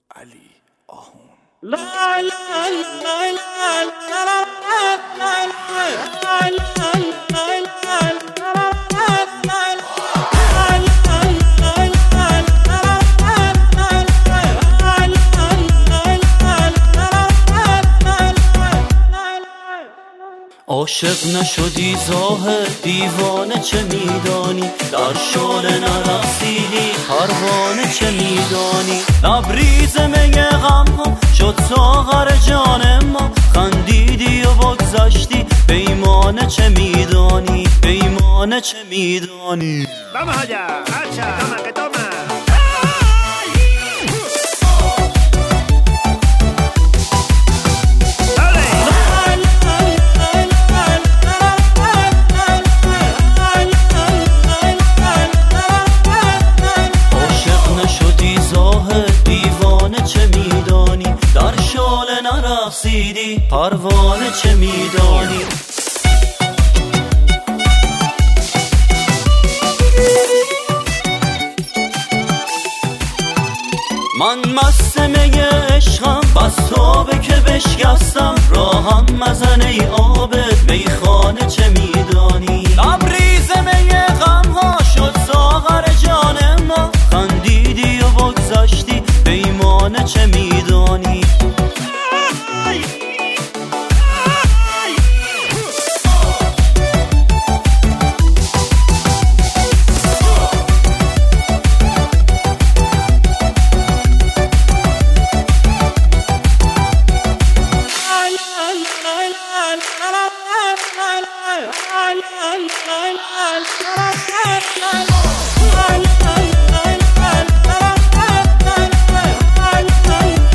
علی آهون. عاشق نشدی زاهد دیوانه چه میدانی، در شعله نرسیدی پروانه چه میدانی. لبریز می غم ها شد ساغر جان ما، خندیدی و بگذشتی پیمانه چه میدانی، پیمانه چه میدانی. Vamos allá, hacha, toma que toma. نرسیدی پروانه چه میدانی. من مست می عشقم بس تابه که بشکستم، راهم مزن ای عابد میخانه چه میدانی. لبریز می غم ها شد ساغر جان ما، خندیدی و بگذشتی پیمانه چه میدانی.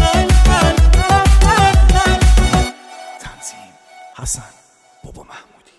تنظیم حسن بابا محمودی.